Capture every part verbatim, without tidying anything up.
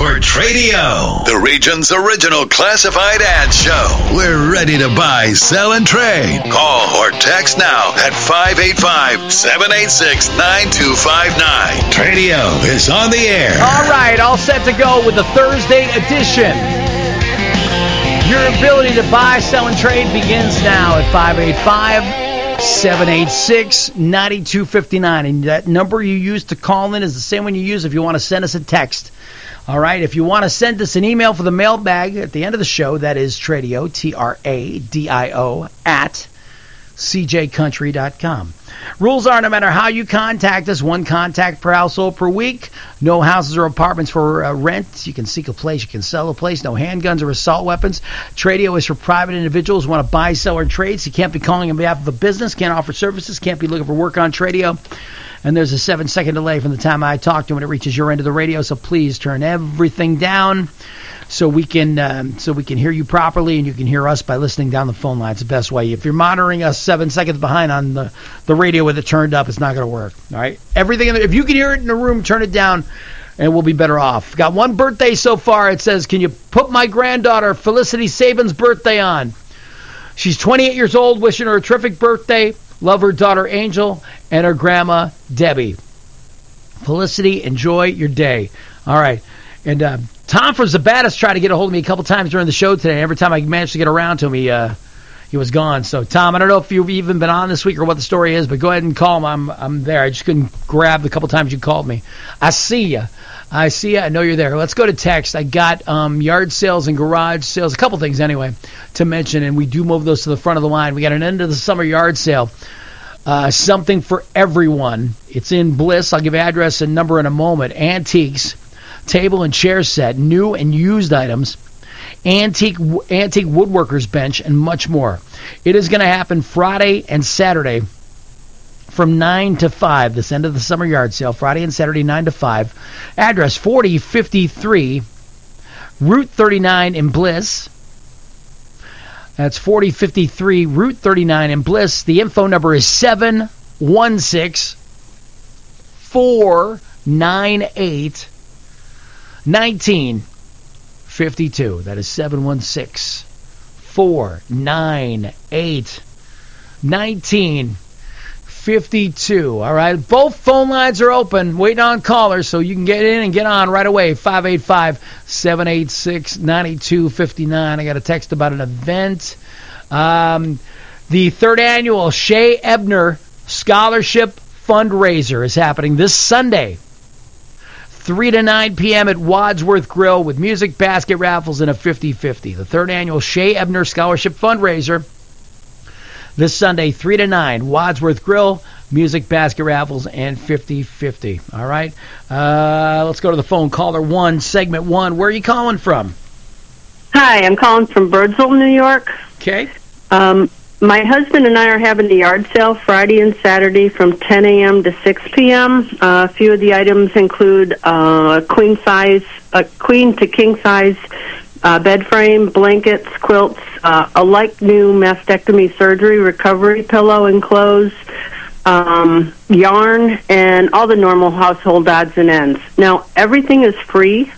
for Tradio, the region's original classified ad show. We're ready to buy, sell, and trade. Call or text now at five eight five, seven eight six, nine two five nine. Tradio is on the air. All right, all set to go with the Thursday edition. Your ability to buy, sell, and trade begins now at five eight five, seven eight six, nine two five nine. And that number you use to call in is the same one you use if you want to send us a text. All right, if you want to send us an email for the mailbag at the end of the show, that is Tradio, T R A D I O, at c j country dot com. Rules are, no matter how you contact us, one contact per household per week. No houses or apartments for uh, rent. You can seek a place. You can sell a place. No handguns or assault weapons. Tradio is for private individuals who want to buy, sell, or trade. So you can't be calling on behalf of a business. Can't offer services. Can't be looking for work on Tradio. And there's a seven-second delay from the time I talk to when it reaches your end of the radio. So please turn everything down so we can um, so we can hear you properly, and you can hear us by listening down the phone line. It's the best way. If you're monitoring us seven seconds behind on the, the radio with it turned up, it's not going to work. All right, everything. In the, if you can hear it in the room, turn it down, and we'll be better off. Got one birthday so far. It says, "Can you put my granddaughter Felicity Saban's birthday on?" She's twenty-eight years old. Wishing her a terrific birthday. Love her daughter Angel and her grandma Debbie. Felicity, enjoy your day. All right, and. Uh, Tom from Zabatis tried to get a hold of me a couple times during the show today. Every time I managed to get around to him, he, uh, he was gone. So, Tom, I don't know if you've even been on this week or what the story is, but go ahead and call him. I'm I'm there. I just couldn't grab the couple times you called me. I see you. I see you. I know you're there. Let's go to text. I got um, yard sales and garage sales, a couple things anyway, to mention, and we do move those to the front of the line. We got an end of the summer yard sale. Uh, something for everyone. It's in Bliss. I'll give address and number in a moment. Antiques. Table and chair set, new and used items, antique antique woodworker's bench, and much more. It is going to happen Friday and Saturday from nine to five, this end of the summer yard sale, Friday and Saturday, nine to five. Address forty fifty-three Route thirty-nine in Bliss. That's forty fifty-three Route thirty-nine in Bliss. The info number is seven one six, four nine eight, nineteen fifty-two. That is seven one six, four nine eight, nineteen fifty-two. All right. Both phone lines are open, waiting on callers, so you can get in and get on right away. five eight five, seven eight six, nine two five nine. I got a text about an event. Um, the third annual Shea Ebner Scholarship Fundraiser is happening this Sunday, three to nine p.m. at Wadsworth Grill with music, basket raffles, and a fifty-fifty. The third annual Shea Ebner Scholarship Fundraiser this Sunday, three to nine, Wadsworth Grill, music, basket raffles, and fifty-fifty. All right? Uh, let's go to the phone. Caller one, segment one. Where are you calling from? Hi, I'm calling from Birdsville, New York. Okay. Um, my husband and I are having the yard sale Friday and Saturday from ten a.m. to six p.m. Uh, a few of the items include uh, queen size, a queen to king size uh, bed frame, blankets, quilts, uh, a like new mastectomy surgery recovery pillow and clothes, um, yarn, and all the normal household odds and ends. Now, everything is free,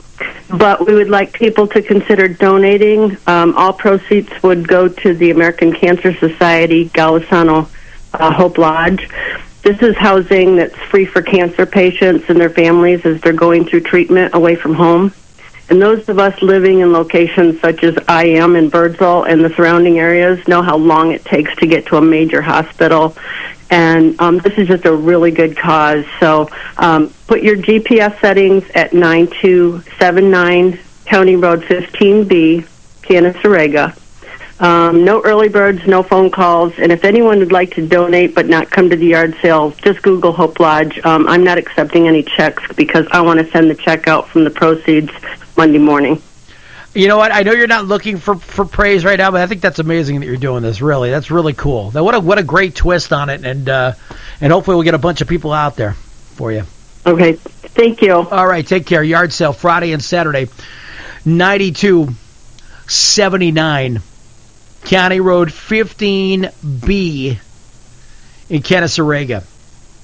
but we would like people to consider donating. Um, all proceeds would go to the American Cancer Society Golisano uh, Hope Lodge. This is housing that's free for cancer patients and their families as they're going through treatment away from home. And those of us living in locations such as I am in Birdsville and the surrounding areas know how long it takes to get to a major hospital. And um, this is just a really good cause. So um, put your G P S settings at nine two seven nine County Road fifteen B, Canasarega. Um, no early birds, no phone calls. And if anyone would like to donate but not come to the yard sale, just Google Hope Lodge. Um, I'm not accepting any checks because I want to send the check out from the proceeds Monday morning. You know what? I know you're not looking for, for praise right now, but I think that's amazing that you're doing this. Really, that's really cool. Now, what a what a great twist on it, and uh, and hopefully we'll get a bunch of people out there for you. Okay, thank you. All right, take care. Yard sale Friday and Saturday, ninety-two seventy-nine County Road fifteen B in Canasarega.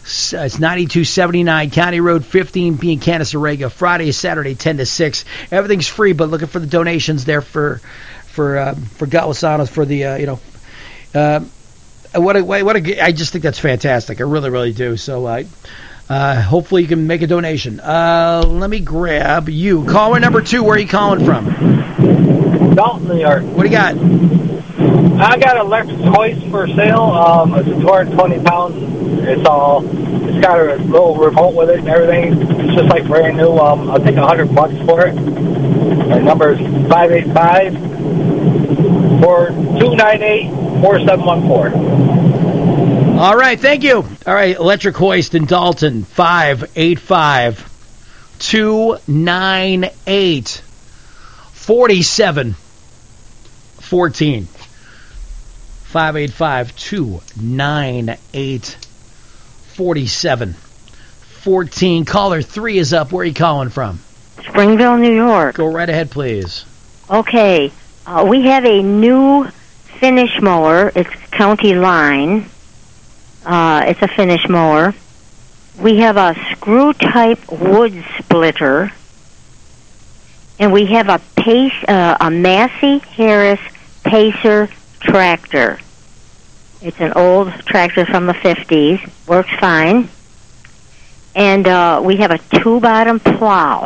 It's ninety-two seventy-nine County Road fifteen B in Canasarega. Friday is Saturday, ten to six. Everything's free, but looking for the donations there for for uh, for Golisano's for the uh, you know. Uh, what a what a I just think that's fantastic. I really really do. So uh, uh, hopefully you can make a donation. Uh, let me grab you. Caller number two. Where are you calling from? Dalton, New York. What do you got? I got an electric hoist for sale. Um, it's a two hundred twenty pounds. It's all. It's got a little remote with it and everything. It's just like brand new. Um, I'll take a hundred bucks for it. My number is five eight five four two nine eight four seven one four. All right, thank you. All right, electric hoist in Dalton, five eight five two nine eight four seven one four. five eight five two nine eight four seven one four. Caller three is up. Where are you calling from? Springville, New York. Go right ahead, please. Okay. Uh, we have a new finish mower. It's County Line. Uh, it's a finish mower. We have a screw-type wood splitter. And we have a pace, uh, a Massey Harris Pacer tractor. It's an old tractor from the fifties. Works fine. And uh, we have a two-bottom plow.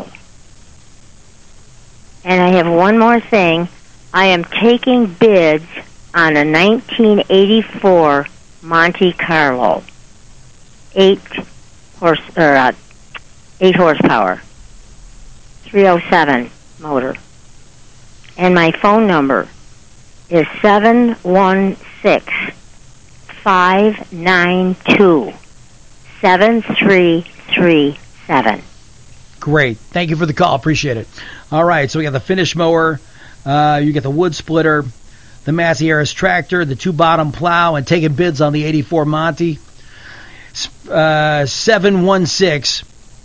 And I have one more thing. I am taking bids on a nineteen eighty-four Monte Carlo. Eight horse or uh, eight horsepower. three oh seven motor. And my phone number is seven one six five nine two seven three three seven. Great. Thank you for the call. Appreciate it. All right, so we got the finish mower, uh, you get the wood splitter, the Massey Harris tractor, the two-bottom plow, and taking bids on the eighty-four Monte. Uh, seven one six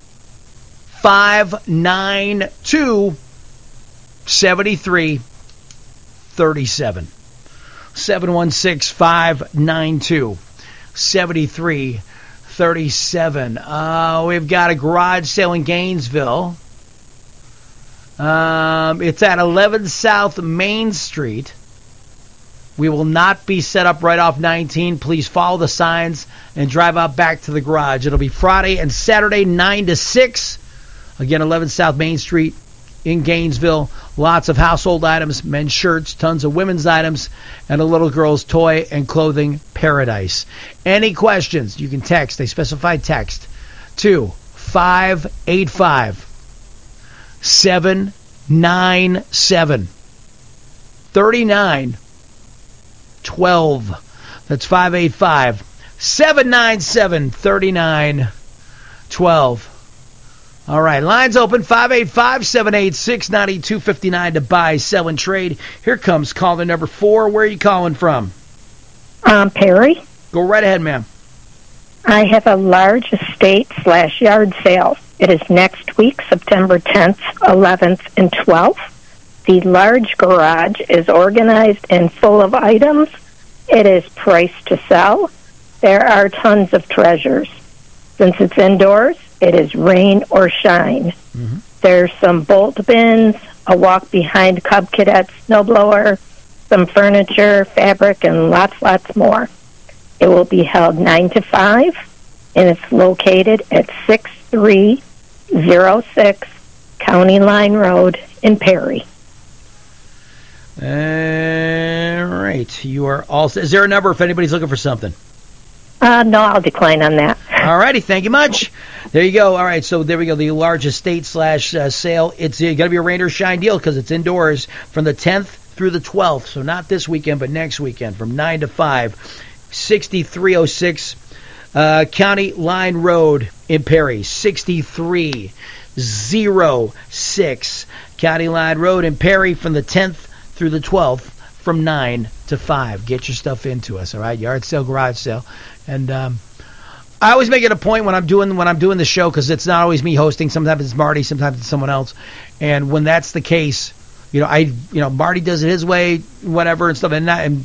five nine two seven three three seven. seven one six five nine two seven three three seven. Uh, we've got a garage sale in Gainesville. Um, it's at eleven South Main Street. We will not be set up right off nineteen. Please follow the signs and drive out back to the garage. It'll be Friday and Saturday, nine to six. Again, eleven South Main Street in Gainesville. Lots of household items, men's shirts, tons of women's items, and a little girl's toy and clothing paradise. Any questions, you can text, a specified text, to five eight five seven nine seven three nine one two. That's five eight five seven nine seven three nine one two. All right, lines open, five eight five seven eight six nine two five nine to buy, sell, and trade. Here comes caller number four. Where are you calling from? Um, Perry. Go right ahead, ma'am. I have a large estate slash yard sale. It is next week, September tenth, eleventh, and twelfth. The large garage is organized and full of items. It is priced to sell. There are tons of treasures. Since it's indoors, it is rain or shine. Mm-hmm. There's some bolt bins, a walk behind Cub Cadet snowblower, some furniture, fabric, and lots, lots more. It will be held nine to five, and it's located at six three zero six County Line Road in Perry. All right. You are all. Is there a number if anybody's looking for something? Uh, no, I'll decline on that. All righty, thank you much. There you go. All right, so there we go. The large estate slash uh, sale. It's uh, going to be a rain or shine deal because it's indoors from the tenth through the twelfth. So not this weekend, but next weekend from nine to five. sixty-three oh six uh, County Line Road in Perry. sixty-three oh six County Line Road in Perry from the tenth through the twelfth from nine to five. Get your stuff into us, all right? Yard sale, garage sale. And um, I always make it a point when I'm doing when I'm doing the show, because it's not always me hosting. Sometimes it's Marty, sometimes it's someone else. And when that's the case, you know, I you know Marty does it his way, whatever and stuff. And, not, and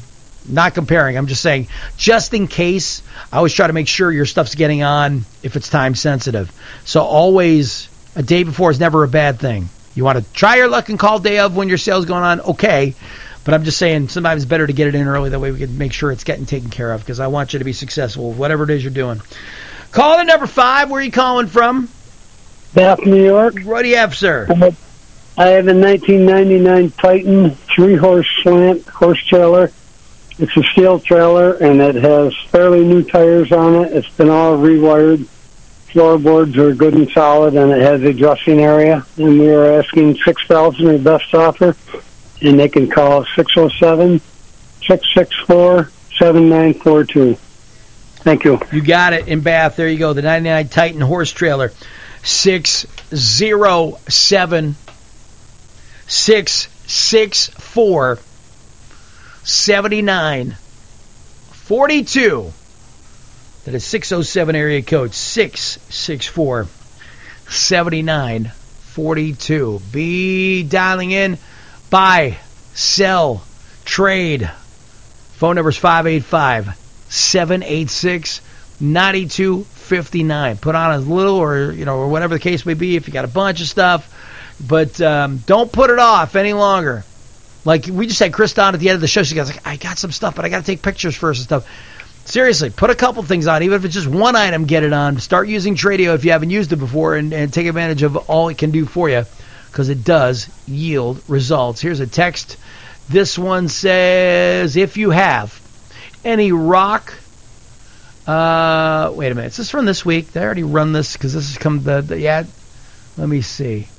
Not comparing. I'm just saying, just in case, I always try to make sure your stuff's getting on if it's time sensitive. So always, a day before is never a bad thing. You want to try your luck and call day of when your sale's going on, okay. But I'm just saying, sometimes it's better to get it in early. That way we can make sure it's getting taken care of, because I want you to be successful, whatever it is you're doing. Caller number five, where are you calling from? Bath, New York. What do you have, sir? I have a nineteen ninety-nine Titan three-horse slant horse trailer. It's a steel trailer, and it has fairly new tires on it. It's been all rewired. Floorboards are good and solid, and it has a dressing area. And we are asking six thousand dollars our best offer, and they can call six oh seven, six six four, seven nine four two. Thank you. You got it in Bath. There you go. The ninety-nine Titan horse trailer. six oh seven, six six four, seven nine four two. That is six oh seven area code six six four, seven nine four two. Be dialing in. Buy, sell, trade. Phone number is five eight five, seven eight six, nine two five nine. Put on a little, or you know, or whatever the case may be, if you got a bunch of stuff. But um, don't put it off any longer. Like we just had Chris on at the end of the show. She goes, like, I got some stuff, but I got to take pictures first and stuff. Seriously, put a couple things on. Even if it's just one item, get it on. Start using Tradio if you haven't used it before, and, and take advantage of all it can do for you, because it does yield results. Here's a text. This one says, if you have any rock... Uh, wait a minute. Is this from this week? Did I already run this? Because this has come... The, the yeah. Let me see.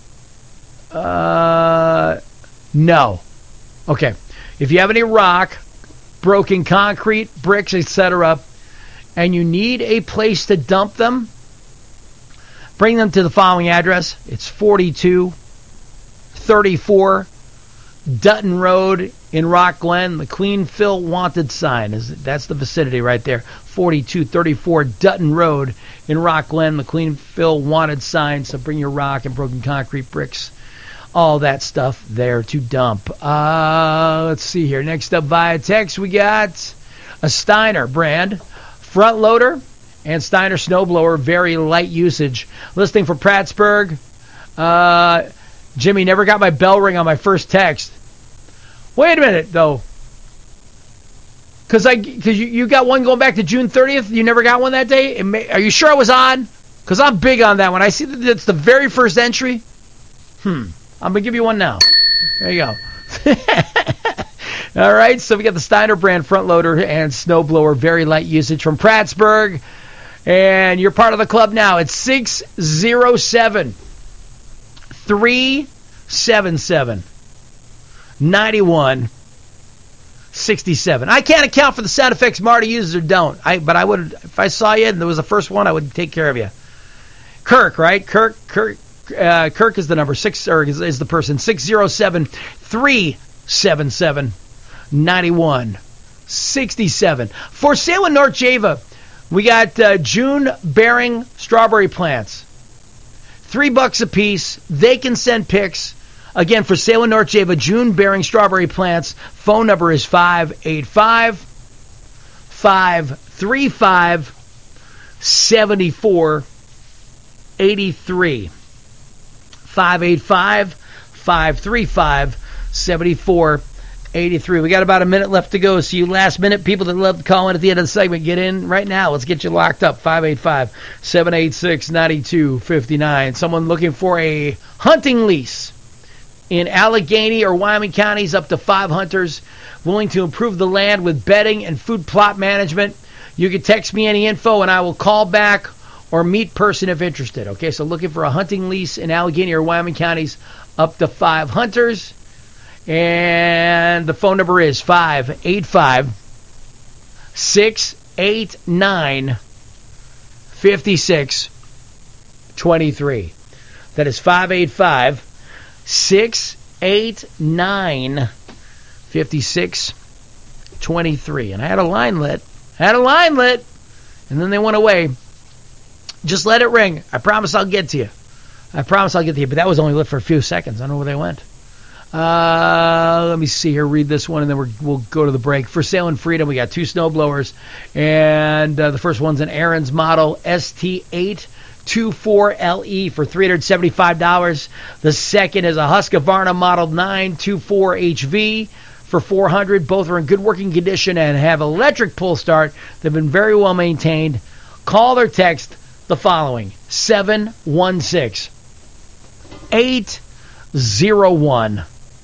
Uh, no. Okay. If you have any rock, broken concrete, bricks, et cetera, and you need a place to dump them, bring them to the following address. It's forty-two thirty-four Dutton Road in Rock Glen. The Queen Phil wanted sign. Is that's the vicinity right there. forty-two thirty-four Dutton Road in Rock Glen. The Queen Phil wanted sign. So bring your rock and broken concrete, bricks, all that stuff there to dump. Uh, let's see here. Next up via text, we got a Steiner brand front loader and Steiner snowblower, very light usage. Listing for Prattsburgh. Uh, Jimmy, never got my bell ring on my first text. Wait a minute, though. Because I, cause you, you got one going back to June thirtieth. You never got one that day? It may, are you sure I was on? Because I'm big on that one. I see that it's the very first entry. Hmm. I'm going to give you one now. There you go. All right, so we got the Steiner brand front loader and snowblower, very light usage from Prattsburgh. And you're part of the club now. It's six oh seven, three seven seven, nine one six seven. I can't account for the sound effects Marty uses or don't. I but I would, if I saw you and there was the first one, I would take care of you. Kirk, right? Kirk, Kirk, uh, Kirk is the number six, or is, is the person six oh seven, three seven seven, nine one six seven. For sale in North Java, we got uh, June bearing strawberry plants. Three bucks a piece. They can send pics. Again, for sale in North Java, June bearing strawberry plants. Phone number is five eight five, five three five, seven four eight three. five eight five, five three five, seven four eight three. We got about a minute left to go, so you last minute people that love to call in at the end of the segment, get in right now. Let's get you locked up. five eight five, seven eight six, nine two five nine. Someone looking for a hunting lease in Allegheny or Wyoming counties, up to five hunters, willing to improve the land with bedding and food plot management. You can text me any info and I will call back or meet person if interested. Okay, so looking for a hunting lease in Allegheny or Wyoming counties, up to five hunters. And the phone number is five eight five, six eight nine, five six two three. That is five eight five, six eight nine, five six two three. And I had a line lit. I had a line lit. And then they went away. Just let it ring. I promise I'll get to you. I promise I'll get to you. But that was only lit for a few seconds. I don't know where they went. Uh, let me see here. Read this one, and then we're, we'll go to the break. For sale in Freedom, we got two snow blowers, and uh, the first one's an Aaron's model S T eight twenty-four L E for three hundred seventy-five dollars. The second is a Husqvarna model nine twenty-four H V for four hundred dollars. Both are in good working condition and have electric pull start. They've been very well maintained. Call or text the following: seven one six, eight zero one,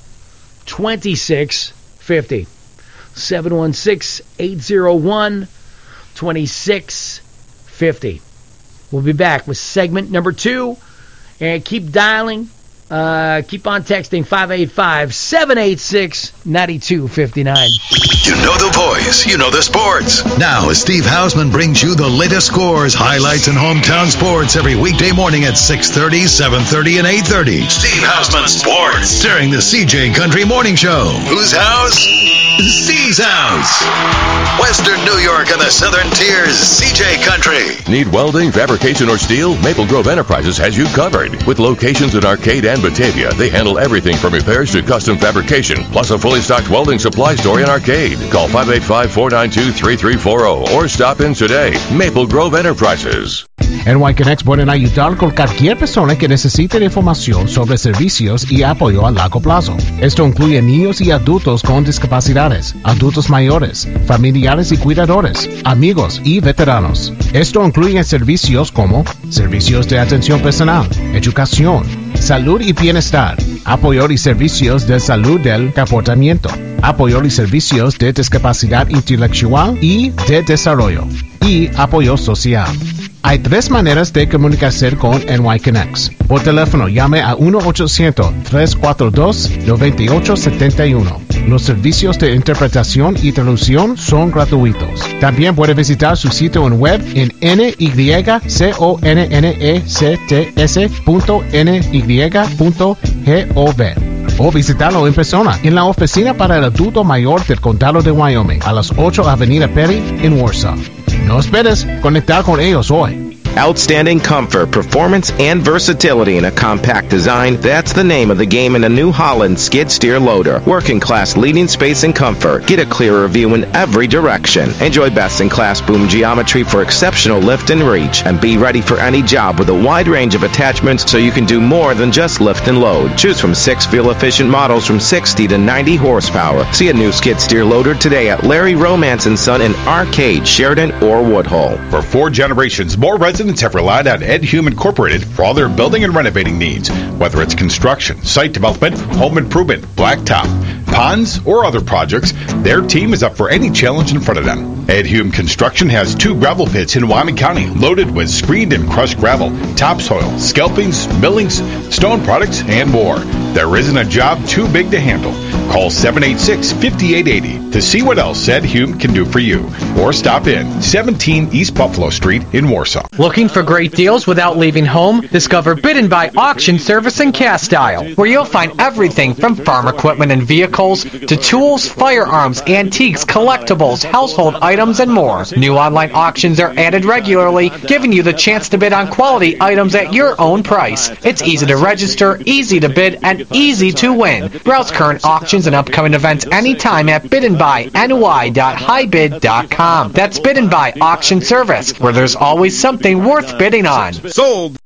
two six five zero. seven one six, eight zero one, two six five zero. We'll be back with segment number two. And keep dialing. Uh, keep on texting five eight five, seven eight six, nine two five nine. You know the voice. You know the sports. Now, Steve Hausman brings you the latest scores, highlights, and hometown sports every weekday morning at six thirty, seven thirty, and eight thirty. Steve Hausman Sports during the C J Country Morning Show. Whose house? Steve's house. Western New York and the Southern Tiers, C J Country. Need welding, fabrication, or steel? Maple Grove Enterprises has you covered. With locations in Arcade and Batavia, they handle everything from repairs to custom fabrication, plus a fully stocked welding supply store in Arcade. Call five eight five, four nine two, three three four zero or stop in today. Maple Grove Enterprises. N Y Connects pueden ayudar con cualquier persona que necesite información sobre servicios y apoyo a largo plazo. Esto incluye niños y adultos con discapacidades, adultos mayores, familiares y cuidadores, amigos y veteranos. Esto incluye servicios como servicios de atención personal, educación, salud y bienestar, apoyo y servicios de salud del comportamiento, apoyo y servicios de discapacidad intelectual y de desarrollo, y apoyo social. Hay tres maneras de comunicarse con N Y Connects. Por teléfono, llame a uno ochocientos, tres cuatro dos, nueve ocho siete uno. Los servicios de interpretación y traducción son gratuitos. También puede visitar su sitio en web en n y c o n n e c t s punto n y punto gov. O visitarlo en persona en la oficina para el adulto mayor del condado de Wyoming a las ocho Avenida Perry en Warsaw. No esperes conectar con ellos hoy. Outstanding comfort, performance, and versatility in a compact design. That's the name of the game in a New Holland skid steer loader. Working class leading space and comfort. Get a clearer view in every direction. Enjoy best in class boom geometry for exceptional lift and reach. And be ready for any job with a wide range of attachments so you can do more than just lift and load. Choose from six fuel efficient models from sixty to ninety horsepower. See a new skid steer loader today at Larry Romance and Son in Arcade, Sheridan, or Woodhull. For four generations, more residents have relied on Ed Hume Incorporated for all their building and renovating needs, whether it's construction, site development, home improvement, blacktop, ponds, or other projects. Their team is up for any challenge in front of them. Ed Hume Construction has two gravel pits in Wyoming County loaded with screened and crushed gravel, topsoil, scalpings, millings, stone products, and more. There isn't a job too big to handle. Call seven eight six, five eight eight zero to see what else Ed Hume can do for you. Or stop in seventeen East Buffalo Street in Warsaw. Looking for great deals without leaving home? Discover Bid and Buy Auction Service in Castile, where you'll find everything from farm equipment and vehicles to tools, firearms, antiques, collectibles, household items, and more. New online auctions are added regularly, giving you the chance to bid on quality items at your own price. It's easy to register, easy to bid, and easy to win. Browse current auctions and upcoming events anytime at bid and buy n y dot high bid dot com. That's Bid and Buy Auction Service, where there's always something worth bidding on. Sold.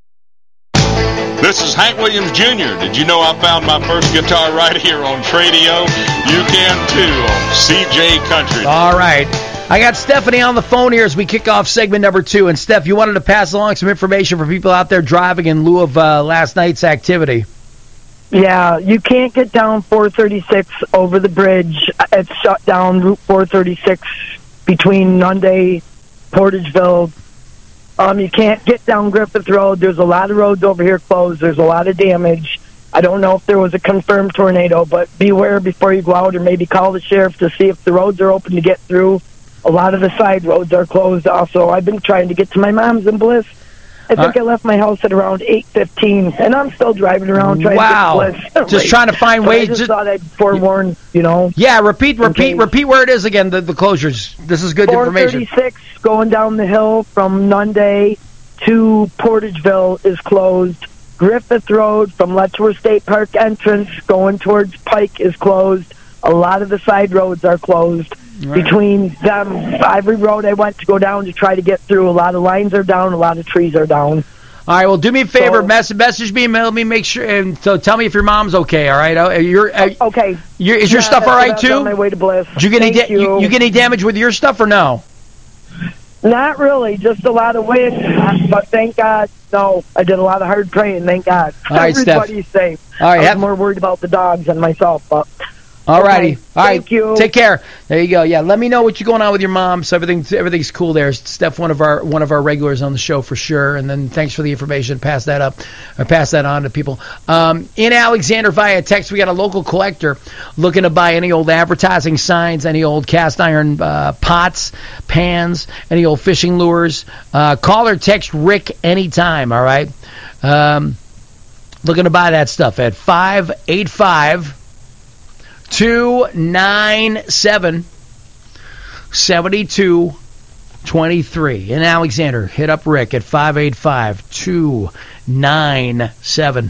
This is Hank Williams Junior Did you know I found my first guitar right here on Tradio? You can too on C J Country. All right. I got Stephanie on the phone here as we kick off segment number two. And, Steph, you wanted to pass along some information for people out there driving in lieu of uh, last night's activity. Yeah, you can't get down four thirty-six over the bridge. It's shut down, Route four thirty-six between Nunde, Portageville. Um, you can't get down Griffith Road. There's a lot of roads over here closed. There's a lot of damage. I don't know if there was a confirmed tornado, but beware before you go out, or maybe call the sheriff to see if the roads are open to get through. A lot of the side roads are closed also. I've been trying to get to my mom's in Bliss. I think uh, I left my house at around eight fifteen, and I'm still driving around trying wow. to get Bliss. Just trying to find but ways. I just just, thought I'd forewarn, you know. Yeah, repeat, repeat, repeat where it is again, the, the closures. This is good information. four thirty-six going down the hill from Nunde to Portageville is closed. Griffith Road from Letchworth State Park entrance going towards Pike is closed. A lot of the side roads are closed. Right. Between them, Ivory Road I went to go down to try to get through. A lot of lines are down. A lot of trees are down. All right, well, do me a favor. So, message, message me, mail me, make sure, and so tell me if your mom's okay. All right, uh, you're uh, okay. You're, is your yeah, stuff all right too? On my way to Bliss. Did you get Thank any? Da- you. You, you get any damage with your stuff or no? Not really, just a lot of wind. But thank God, no. I did a lot of hard praying. Thank God. All right, everybody's Steph. safe. All right, I was have, more worried about the dogs than myself, but. All righty. Okay, All right. thank you. Take care. There you go. Yeah, let me know what's going on with your mom. So everything's everything's cool there. Steph, one of our one of our regulars on the show for sure. And then thanks for the information. Pass that up or pass that on to people. Um, in Alexander via text, we got a local collector looking to buy any old advertising signs, any old cast iron uh, pots, pans, any old fishing lures. Uh, call or text Rick anytime. All right. Um, looking to buy that stuff at five eight five. two nine seven, seven two two three. In Alexander, hit up Rick at five eight five, two nine seven,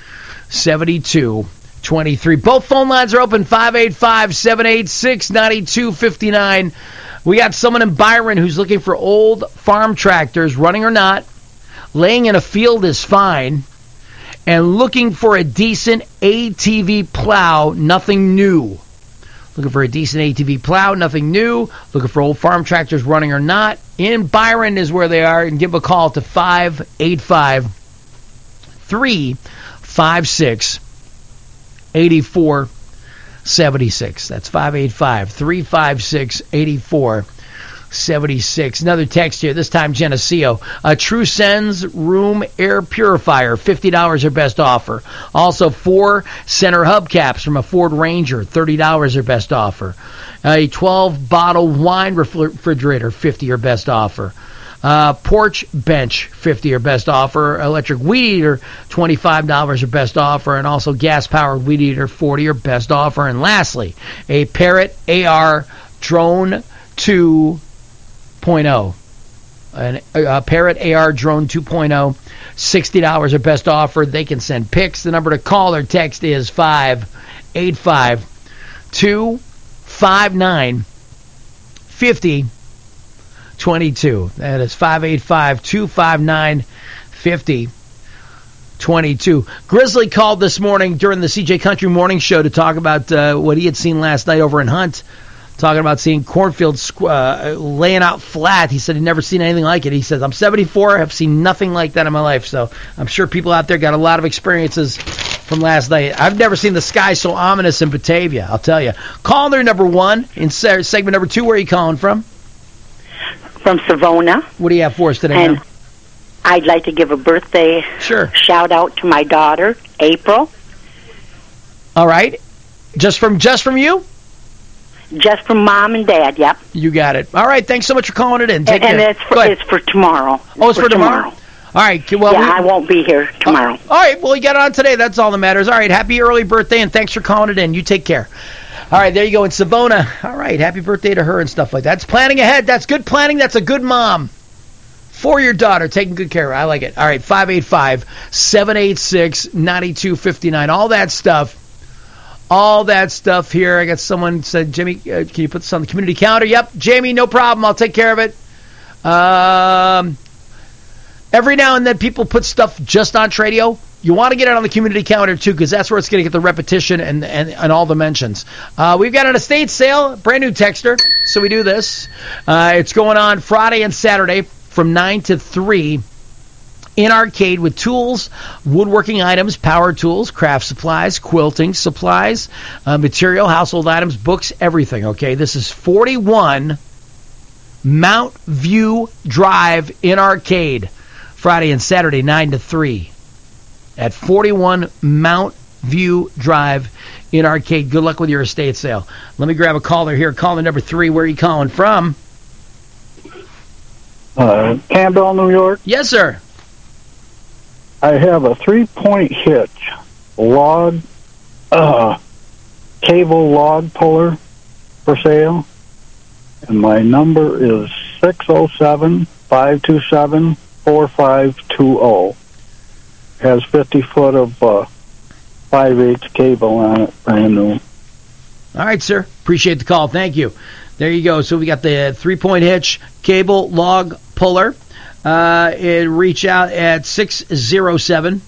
seven two two three. Both phone lines are open, five eight five, seven eight six, nine two five nine. We got someone in Byron who's looking for old farm tractors, running or not. Laying in a field is fine. And looking for a decent A T V plow, nothing new. Looking for a decent A T V plow, nothing new. Looking for old farm tractors, running or not. In Byron is where they are. And give a call to five eight five, three five six, eight four seven six. That's five eight five, three five six, eight four seventy-six. Another text here, this time Geneseo. A TrueSense room air purifier, fifty dollars their best offer. Also, four center hubcaps from a Ford Ranger, thirty dollars their best offer. A twelve bottle wine refrigerator, fifty dollars your best offer. Uh, porch bench, fifty dollars your best offer. Electric weed eater, twenty-five dollars your best offer. And also gas-powered weed eater, forty dollars your best offer. And lastly, a Parrot A R Drone two point oh. An, a Parrot A R Drone two point oh, sixty dollars your best offer. They can send pics. The number to call or text is five eight five, two five nine, five oh two two. That is five eight five, two five nine, five oh two two. Grizzly called this morning during the C J Country Morning Show to talk about uh, what he had seen last night over in Hunt. Talking about seeing cornfields uh, laying out flat. He said he'd never seen anything like it. He says, I'm seventy-four. I've seen nothing like that in my life. So I'm sure people out there got a lot of experiences from last night. I've never seen the sky so ominous in Batavia, I'll tell you. Caller number one in se- segment number two. Where are you calling from? From Savona. What do you have for us today? And now? I'd like to give a birthday sure. shout out to my daughter, April. All right. Just from just from you? Just from Mom and Dad, yep. You got it. All right, thanks so much for calling it in. Take and care. it's for, it's for tomorrow. It's oh, it's for, for tomorrow? tomorrow. All right. Well, yeah, we, I won't be here tomorrow. Oh, all right, well, you got it on today. That's all that matters. All right, happy early birthday, and thanks for calling it in. You take care. All right, there you go in Savona. All right, happy birthday to her and stuff like that. That's planning ahead. That's good planning. That's a good mom. For your daughter, taking good care of her. I like it. All right, five eight five, seven eight six, nine two five nine. All that stuff. All that stuff here. I got someone said, Jimmy, uh, can you put this on the community calendar? Yep, Jamie, no problem. I'll take care of it. Um, every now and then people put stuff just on Tradio. You want to get it on the community calendar, too, because that's where it's going to get the repetition and, and, and all the mentions. Uh, we've got an estate sale, brand new texter, so we do this. Uh, it's going on Friday and Saturday from nine to three. In Arcade with tools, woodworking items, power tools, craft supplies, quilting supplies, uh, material, household items, books, everything, okay? This is forty-one Mount View Drive in Arcade, Friday and Saturday, nine to three. At forty-one Mount View Drive in Arcade. Good luck with your estate sale. Let me grab a caller here. Caller number three. Where are you calling from? Uh, Campbell, New York. Yes, sir. I have a three-point hitch log, uh, cable log puller for sale, and my number is six oh seven, five two seven, four five two oh. Has fifty foot of uh, five eighths cable on it, brand new. All right, sir. Appreciate the call. Thank you. There you go. So we got the three-point hitch cable log puller. Uh, it reach out at six oh seven,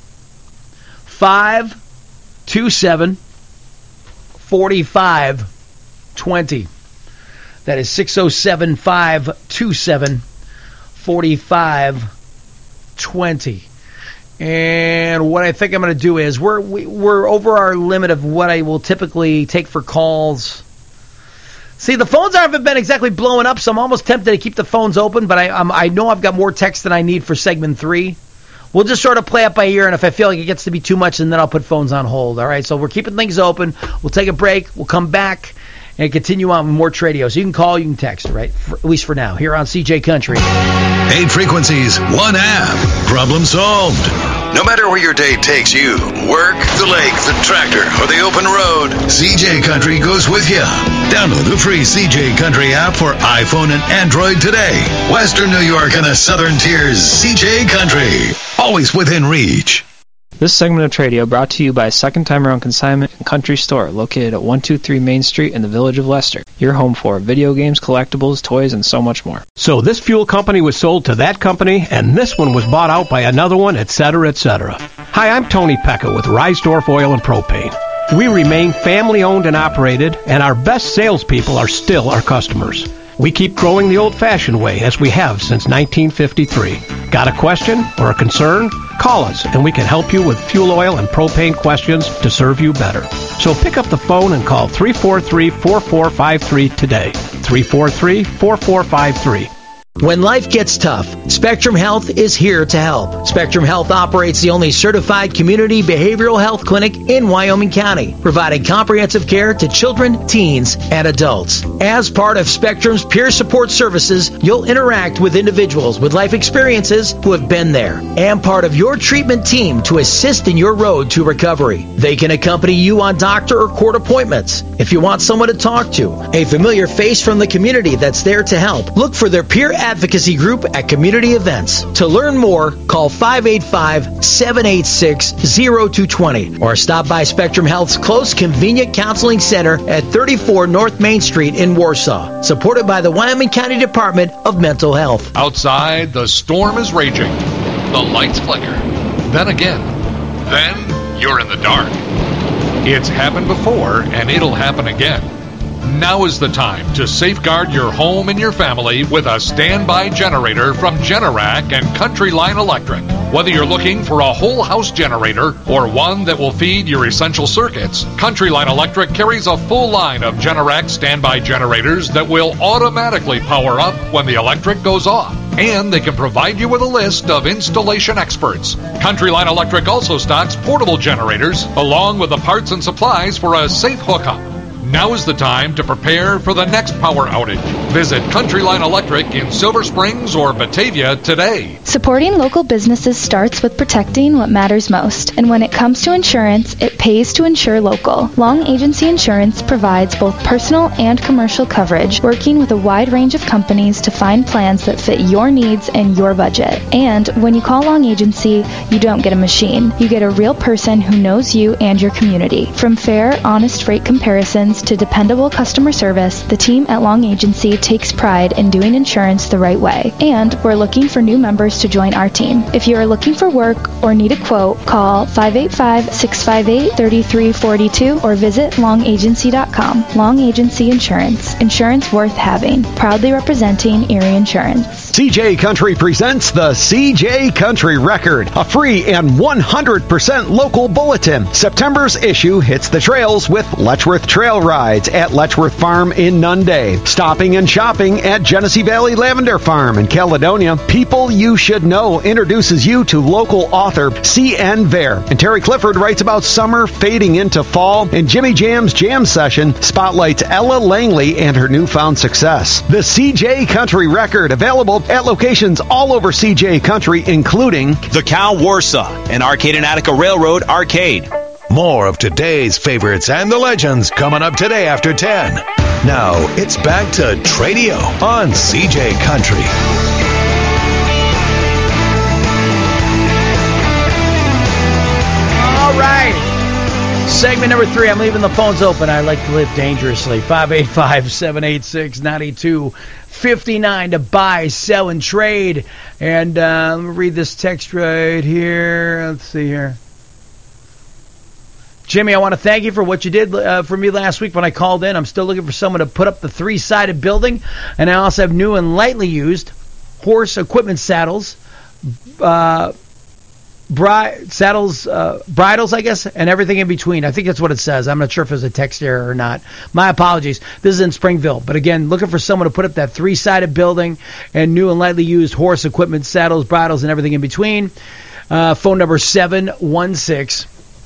five two seven, four five two oh. That is six oh seven, five two seven, four five two oh. And what I think I'm going to do is we're we, we're over our limit of what I will typically take for calls. See, the phones haven't been exactly blowing up, so I'm almost tempted to keep the phones open, but I I'm, I know I've got more text than I need for segment three. We'll just sort of play it by ear, and if I feel like it gets to be too much, and then I'll put phones on hold. All right, so we're keeping things open. We'll take a break. We'll come back and continue on with more Tradio. So you can call, you can text, right? For, at least for now, here on C J Country. Eight frequencies, one app. Problem solved. No matter where your day takes you, work, the lake, the tractor, or the open road, C J Country goes with you. Download the free C J Country app for iPhone and Android today. Western New York and the Southern Tiers, C J Country. Always within reach. This segment of Tradio brought to you by Second Time Around Consignment and Country Store, located at one two three Main Street in the village of Leicester. Your home for video games, collectibles, toys, and so much more. So this fuel company was sold to that company, and this one was bought out by another one, et cetera, et cetera. Hi, I'm Tony Pecca with Reisdorf Oil and Propane. We remain family-owned and operated, and our best salespeople are still our customers. We keep growing the old-fashioned way, as we have since nineteen fifty-three. Got a question or a concern? Call us, and we can help you with fuel oil and propane questions to serve you better. So pick up the phone and call three four three, four four five three today. three four three, four four five three. When life gets tough, Spectrum Health is here to help. Spectrum Health operates the only certified community behavioral health clinic in Wyoming County, providing comprehensive care to children, teens, and adults. As part of Spectrum's peer support services, you'll interact with individuals with life experiences who have been there, and part of your treatment team to assist in your road to recovery. They can accompany you on doctor or court appointments. If you want someone to talk to, a familiar face from the community that's there to help, look for their peer advocacy group at community events. To learn more, call five eight five, seven eight six, zero two two zero or stop by Spectrum Health's close, convenient counseling center at thirty-four North Main Street in Warsaw, supported by the Wyoming County Department of Mental Health. Outside, the storm is raging. The lights flicker. Then again. Then you're in the dark. It's happened before, and it'll happen again. Now is the time to safeguard your home and your family with a standby generator from Generac and Country Line Electric. Whether you're looking for a whole house generator or one that will feed your essential circuits, Country Line Electric carries a full line of Generac standby generators that will automatically power up when the electric goes off. And they can provide you with a list of installation experts. Country Line Electric also stocks portable generators along with the parts and supplies for a safe hookup. Now is the time to prepare for the next power outage. Visit Country Line Electric in Silver Springs or Batavia today. Supporting local businesses starts with protecting what matters most. And when it comes to insurance, it pays to insure local. Long Agency Insurance provides both personal and commercial coverage, working with a wide range of companies to find plans that fit your needs and your budget. And when you call Long Agency, you don't get a machine. You get a real person who knows you and your community. From fair, honest rate comparisons to dependable customer service, the team at Long Agency takes pride in doing insurance the right way. And we're looking for new members to join our team. If you are looking for work or need a quote, call five eight five, six five eight, three three four two or visit long agency dot com. Long Agency Insurance. Insurance worth having. Proudly representing Erie Insurance. C J Country presents the C J Country Record, a free and one hundred percent local bulletin. September's issue hits the trails with Letchworth Trail Rides at Letchworth Farm in Nunde, stopping and shopping at Genesee Valley Lavender Farm in Caledonia. People You Should Know introduces you to local author C N Vare. And Terry Clifford writes about summer fading into fall, and Jimmy Jam's Jam Session spotlights Ella Langley and her newfound success. The C J Country Record, available at locations all over C J Country, including The Cow Warsaw and Arcade and Attica Railroad Arcade. More of today's favorites and the legends coming up today after ten. Now, it's back to Tradio on C J Country. Segment number three, I'm leaving the phones open. I like to live dangerously. five eight five, seven eight six, nine two five nine to buy, sell, and trade. And uh, let me read this text right here. Let's see here. Jimmy, I want to thank you for what you did uh, for me last week when I called in. I'm still looking for someone to put up the three-sided building. And I also have new and lightly used horse equipment saddles, uh, bri- saddles, uh, bridles, I guess, and everything in between. I think that's what it says. I'm not sure if there's a text error or not. My apologies. This is in Springville. But again, looking for someone to put up that three-sided building and new and lightly used horse equipment, saddles, bridles, and everything in between. Uh, phone number seven one six,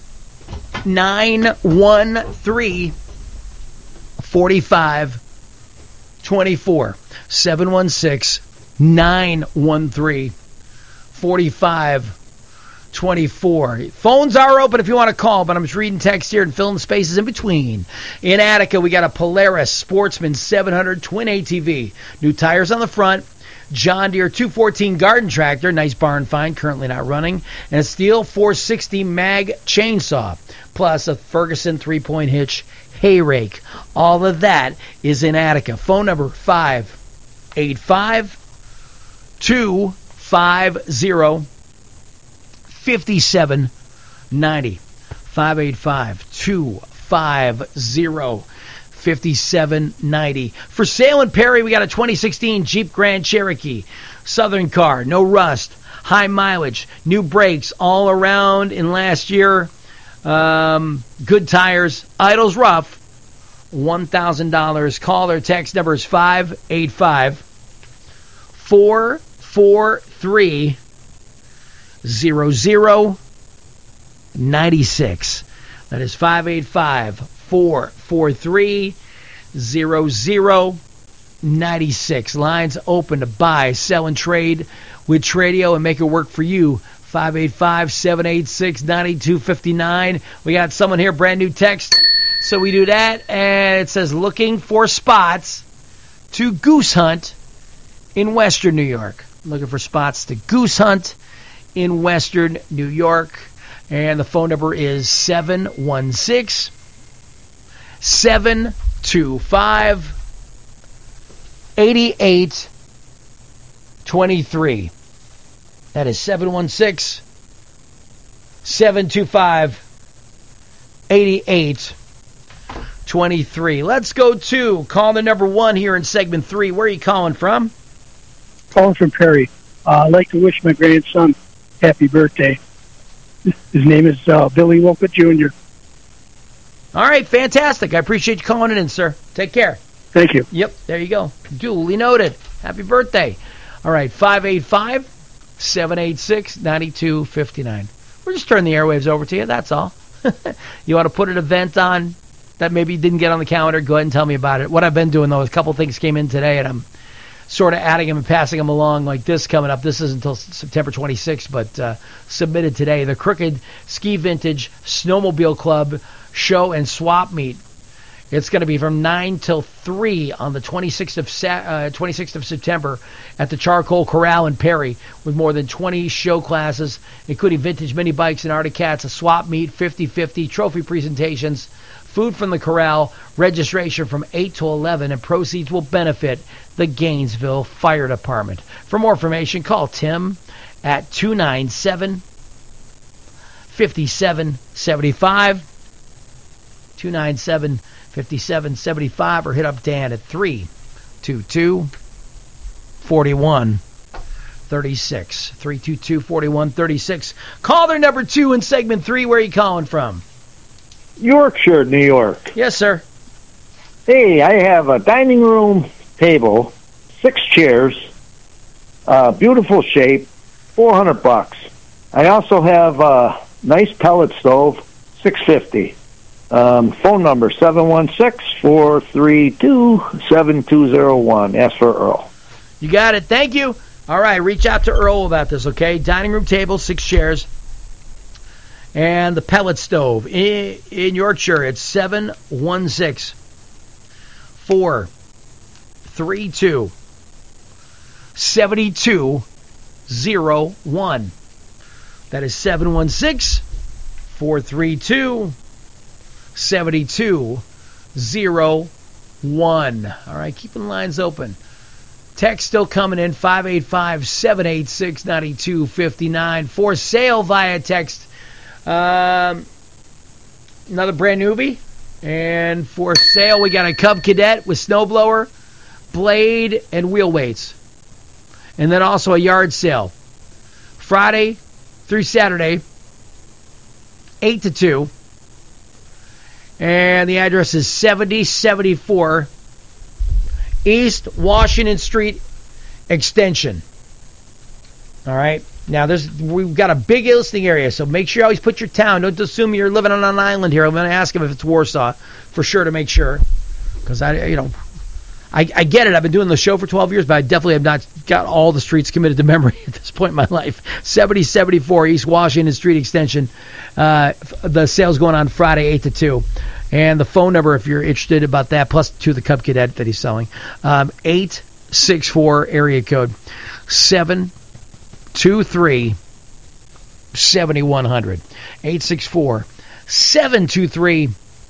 nine one three, four five two four. seven one six, nine one three, four five two four. Phones are open if you want to call, but I'm just reading text here and filling the spaces in between. In Attica, we got a Polaris Sportsman seven hundred twin A T V. New tires on the front. John Deere two fourteen garden tractor, nice barn find, currently not running, and a Steel four sixty mag chainsaw, plus a Ferguson three-point hitch hay rake. All of that is in Attica. Phone number five eight five, two five zero, five seven nine zero. five eight five, two five zero, five seven nine zero. For sale in Perry, we got a twenty sixteen Jeep Grand Cherokee. Southern car, no rust, high mileage, new brakes all around in last year. Um, good tires, idles rough, one thousand dollars. Call or text number is five eight five, four four three, zero zero nine six. That is five eight five, four four three, zero zero nine six. Lines open to buy, sell, and trade with Tradio and make it work for you. five eight five, seven eight six, nine two five nine. We got someone here, brand new text. So we do that, and it says, looking for spots to goose hunt in Western New York. Looking for spots to goose hunt in Western New York. And the phone number is seven one six, seven two five, eight eight two three. That is seven one six, seven two five, eight eight two three. Let's go to call the number one here in segment three. Where are you calling from? Calling from Perry. Uh, I'd like to wish my grandson happy birthday. His name is uh, Billy Wolcott Junior All right, fantastic. I appreciate you calling in, sir. Take care. Thank you. Yep, there you go. Duly noted. Happy birthday. All right, five eight five, seven eight six, nine two five nine. We're just turning the airwaves over to you, that's all. You want to put an event on that maybe you didn't get on the calendar, go ahead and tell me about it. What I've been doing, though, is a couple things came in today, and I'm sort of adding them and passing them along like this coming up. This isn't until September twenty-sixth, but uh, submitted today. The Crooked Ski Vintage Snowmobile Club Show and Swap Meet. It's going to be from nine till three on the twenty-sixth of Sa- uh, twenty-sixth of September at the Charcoal Corral in Perry, with more than twenty show classes, including vintage mini bikes and Arctic Cats, a swap meet, fifty-fifty, trophy presentations, food from the corral, registration from eight to eleven, and proceeds will benefit the Gainesville Fire Department. For more information, call Tim at two nine seven, five seven seven five, two nine seven, five seven seven five, or hit up Dan at three two two, four one three six, three two two, four one three six. Caller number two in segment three. Where are you calling from? Yorkshire, New York. Yes, sir. Hey, I have a dining room table, six chairs, uh, beautiful shape, four hundred bucks. I also have a nice pellet stove, six fifty. Um, phone number seven one six, four three two, seven two zero one. Ask for Earl. You got it. Thank you. All right, reach out to Earl about this, okay? Dining room table, six chairs, and the pellet stove. In, in Yorkshire, it's seven one six, four three two, seven two zero one. That is seven one six, four three two, seven two zero one. All right, keeping the lines open. Text still coming in, five eight five, seven eight six, nine two five nine. For sale via text, um, another brand newbie. And for sale, we got a Cub Cadet with snowblower, blade, and wheel weights. And then also a yard sale. Friday through Saturday, eight to two. And the address is seventy seventy-four East Washington Street Extension. All right. Now, there's we've got a big listing area, so make sure you always put your town. Don't assume you're living on an island here. I'm going to ask them if it's Warsaw for sure to make sure. Because, I, you know, I, I get it. I've been doing the show for twelve years, but I definitely have not got all the streets committed to memory at this point in my life. seventy seventy-four East Washington Street Extension. Uh, the sale's going on Friday, eight to two. And the phone number, if you're interested about that, plus to the Cub Cadet that he's selling, um, eight six four area code seven two three seven one zero zero. eight six four seven two three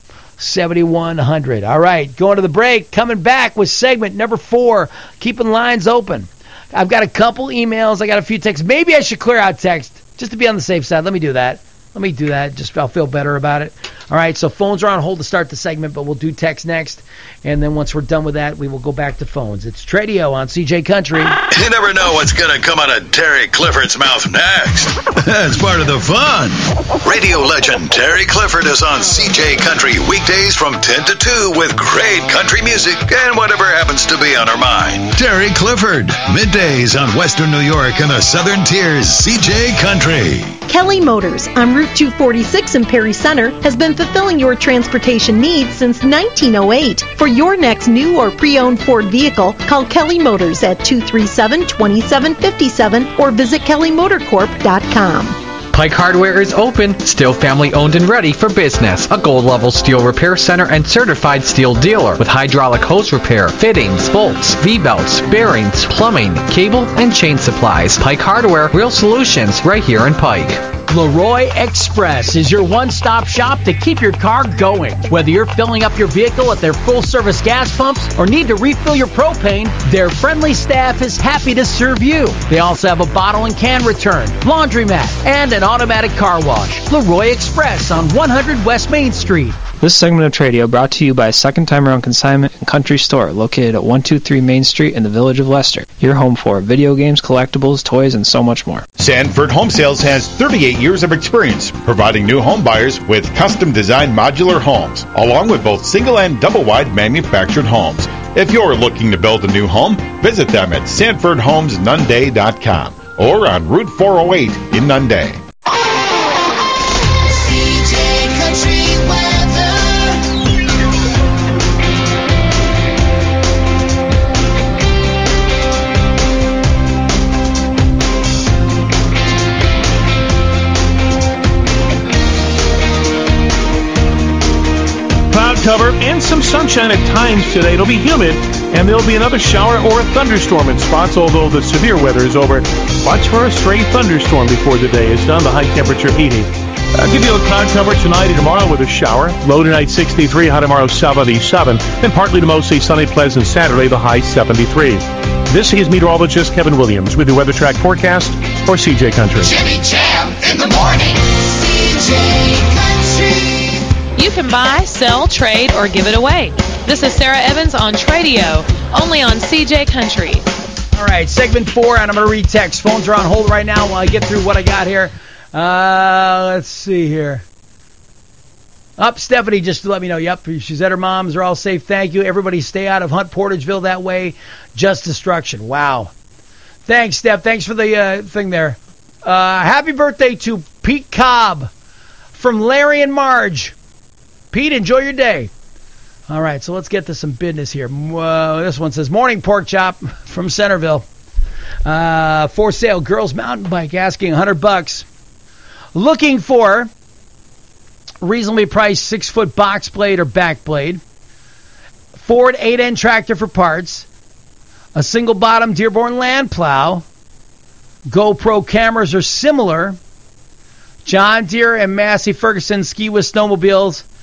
seven one zero zero. All right, going to the break. Coming back with segment number four, keeping lines open. I've got a couple emails. I got a few texts. Maybe I should clear out text just to be on the safe side. Let me do that. Let me do that. Just I'll feel better about it. All right, so phones are on hold to start the segment, but we'll do text next. And then once we're done with that, we will go back to phones. It's Tradio on C J Country. You never know what's going to come out of Terry Clifford's mouth next. That's part of the fun. Radio legend Terry Clifford is on C J Country weekdays from ten to two with great country music and whatever happens to be on her mind. Terry Clifford, middays on Western New York and the Southern Tier's C J Country. Kelly Motors on Route two forty-six in Perry Center has been fulfilling your transportation needs since nineteen oh eight. For your next new or pre-owned Ford vehicle, call Kelly Motors at two three seven, two seven five seven or visit kelly motor corp dot com. Pike Hardware is open, still family owned and ready for business. A gold level steel repair center and certified steel dealer with hydraulic hose repair, fittings, bolts, V-belts, bearings, plumbing, cable, and chain supplies. Pike Hardware, real solutions right here in Pike. Leroy Express is your one-stop shop to keep your car going. Whether you're filling up your vehicle at their full-service gas pumps or need to refill your propane, their friendly staff is happy to serve you. They also have a bottle and can return, laundromat, and an automatic car wash. Leroy Express on one hundred West Main Street. This segment of Tradio brought to you by Second Time Around Consignment and Country Store, located at one two three Main Street in the Village of Leicester. Your home for video games, collectibles, toys, and so much more. Sanford Home Sales has thirty-eight years of experience providing new home buyers with custom-designed modular homes, along with both single and double-wide manufactured homes. If you're looking to build a new home, visit them at sanford homes nunday dot com or on Route four oh eight in Nunday. Cover and some sunshine at times today. It'll be humid, and there'll be another shower or a thunderstorm in spots, although the severe weather is over. Watch for a stray thunderstorm before the day is done, the high temperature heating. I'll give you a cloud cover tonight and tomorrow with a shower. Low tonight sixty-three, high tomorrow seventy-seven, and partly to mostly sunny, pleasant Saturday, the high seventy-three. This is meteorologist Kevin Williams with the Weather Track forecast for C J Country. Jimmy Jam in the morning. C J Country. You can buy, sell, trade, or give it away. This is Sarah Evans on Tradio, only on C J Country. All right, segment four, and I'm going to read text. Phones are on hold right now while I get through what I got here. Uh, let's see here. Up, Stephanie just to let me know. Yep, she said her moms are all safe. Thank you. Everybody stay out of Hunt Portageville that way. Just destruction. Wow. Thanks, Steph. Thanks for the uh, thing there. Uh, happy birthday to Pete Cobb from Larry and Marge. Pete, enjoy your day. All right, so let's get to some business here. Uh, this one says, morning pork chop from Centerville. Uh, for sale, girls mountain bike asking one hundred bucks. Looking for reasonably priced six-foot box blade or back blade. Ford eight-end tractor for parts. A single-bottom Dearborn land plow. GoPro cameras or similar. John Deere and Massey Ferguson ski with snowmobiles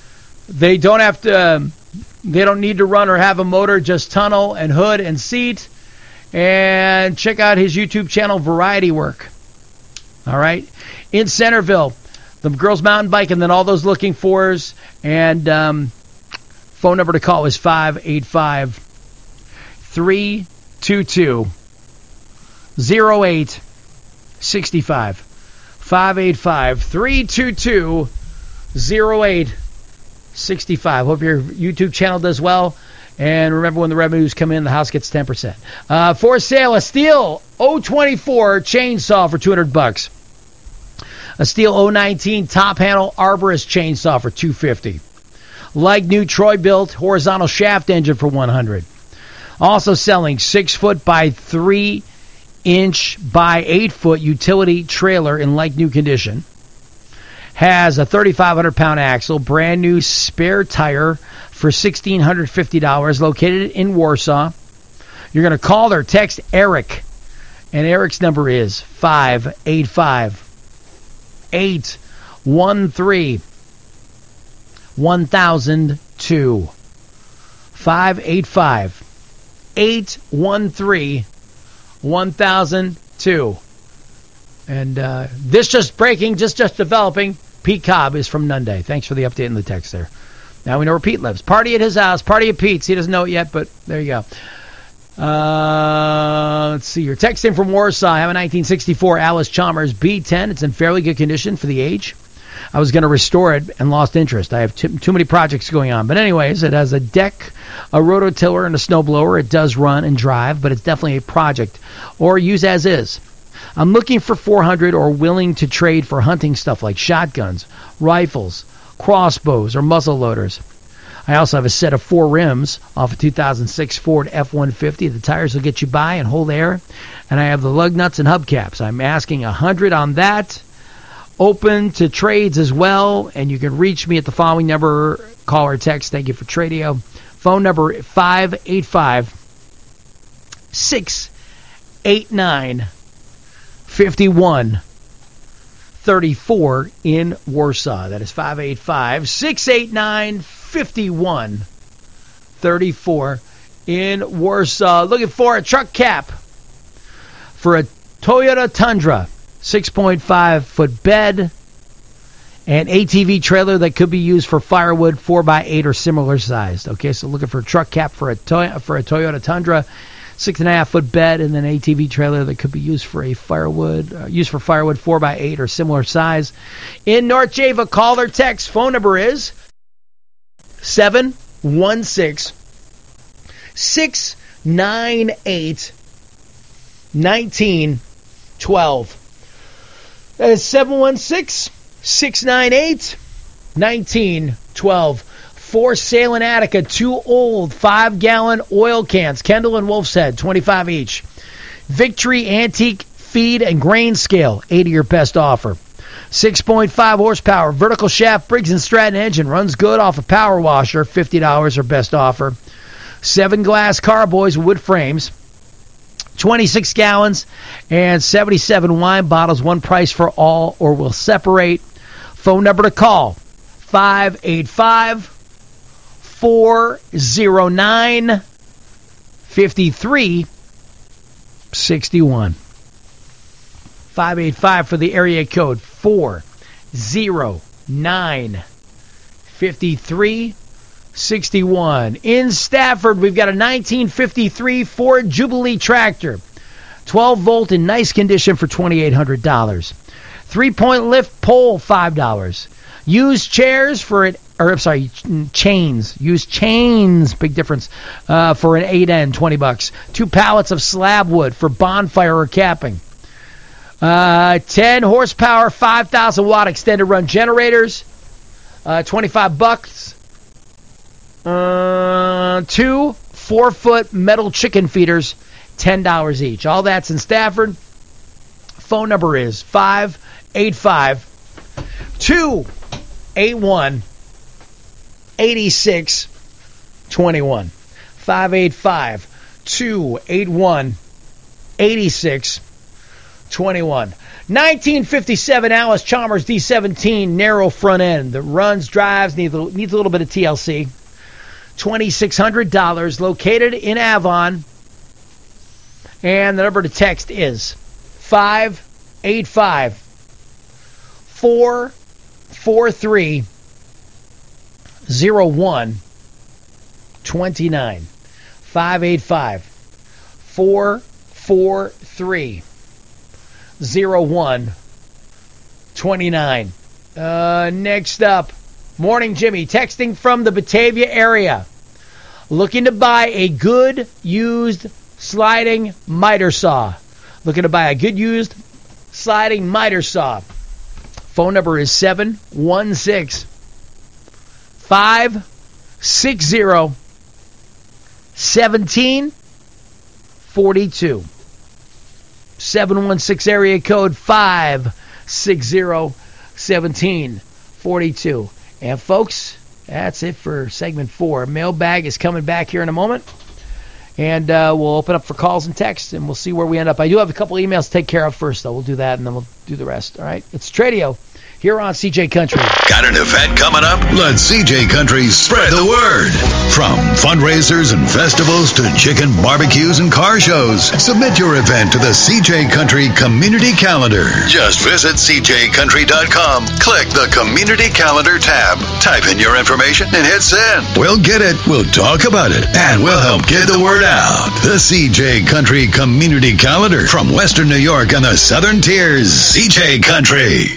They don't have to. Um, they don't need to run or have a motor. Just tunnel and hood and seat. And check out his YouTube channel, Variety Work. All right, in Centerville, the Girls Mountain Bike, and then all those looking fors. And um, phone number to call is five eight five, three two two, zero eight six five. five eight five, three two two, zero eight six five. Hope your YouTube channel does well. And remember, when the revenues come in, the house gets ten percent. Uh, for sale, a Steel oh twenty-four chainsaw for two hundred bucks. A Steel oh nineteen top handle arborist chainsaw for two hundred fifty. Like new Troy built horizontal shaft engine for one hundred. Also selling six foot by three inch by eight foot utility trailer in like new condition. Has a thirty-five hundred pound axle, brand new spare tire for one thousand six hundred fifty dollars, located in Warsaw. You're going to call or text Eric, and Eric's number is five eight five, eight one three, one thousand two. five eight five, eight one three, one thousand two. And uh, this just breaking, just just developing. Pete Cobb is from Nunday. Thanks for the update in the text there. Now we know where Pete lives. Party at his house. Party at Pete's. He doesn't know it yet, but there you go. Uh, let's see. You're texting from Warsaw. I have a nineteen sixty-four Alice Chalmers B ten. It's in fairly good condition for the age. I was going to restore it and lost interest. I have too, too many projects going on. But anyways, it has a deck, a rototiller, and a snowblower. It does run and drive, but it's definitely a project or use as is. I'm looking for four hundred or willing to trade for hunting stuff like shotguns, rifles, crossbows, or muzzle loaders. I also have a set of four rims off a two thousand six Ford F one fifty. The tires will get you by and hold air. And I have the lug nuts and hubcaps. I'm asking one hundred on that. Open to trades as well. And you can reach me at the following number. Call or text. Thank you for Tradio. Phone number five eight five, six eight nine, five one three four in Warsaw. That is five eight five, six eight nine, five one three four in Warsaw. Looking for a truck cap for a Toyota Tundra, six point five foot bed, and A T V trailer that could be used for firewood, four by eight or similar sized. Okay, so looking for a truck cap for a, Toy- for a Toyota Tundra, six and a half foot bed, and then A T V trailer that could be used for a firewood, uh, used for firewood, four by eight or similar size. In North Java, call or text. Phone number is seven one six, six nine eight, one nine one two. That is seven one six, six nine eight, one nine one two. For sale in Attica, two old five gallon oil cans, Kendall and Wolf's Head, twenty-five each. Victory Antique Feed and Grain Scale, eighty your best offer. six point five horsepower, vertical shaft Briggs and Stratton engine, runs good off a power washer, fifty dollars or best offer. Seven glass carboys with wood frames, twenty-six gallons, and seventy-seven wine bottles, one price for all or will separate. Phone number to call, five eight five, four oh nine, five three six one. five eight five for the area code, four oh nine, five three six one. In Stafford, we've got a nineteen fifty-three Ford Jubilee tractor, twelve volt in nice condition for twenty-eight hundred dollars. Three-point lift pole, five dollars. Used chairs for an, or I'm sorry, chains. Used chains, big difference, uh, for an eight N, twenty bucks. Two pallets of slab wood for bonfire or camping. Uh, ten horsepower, five thousand watt extended run generators, uh, twenty-five bucks. Uh, two four foot metal chicken feeders, ten dollars each. All that's in Stafford. Phone number is five eight five, two eight one, eight six two one. five eight five, two eight one, eight six twenty-one. nineteen fifty-seven Alice Chalmers D seventeen, narrow front end. The runs, drives, needs a little, needs a little bit of T L C. twenty-six hundred dollars, located in Avon. And the number to text is five eight five, four four three, zero one two nine. five eight five, four four three, zero one two nine. Uh, next up, Morning Jimmy, texting from the Batavia area. Looking to buy a good used sliding miter saw. Looking to buy a good used sliding miter saw. Phone number is seven one six, five six zero, one seven four two. seven one six area code five six zero, one seven four two. And folks, that's it for segment four. Mailbag is coming back here in a moment. And uh, we'll open up for calls and texts, and we'll see where we end up. I do have a couple emails to take care of first, though. We'll do that, and then we'll do the rest. All right? It's Tradio here on C J Country. Got an event coming up? Let C J Country spread the word. From fundraisers and festivals to chicken barbecues and car shows, submit your event to the C J Country Community Calendar. Just visit C J country dot com, click the Community Calendar tab, type in your information, and hit send. We'll get it, we'll talk about it, and we'll help get the word out. The C J Country Community Calendar from Western New York and the Southern Tiers. C J Country.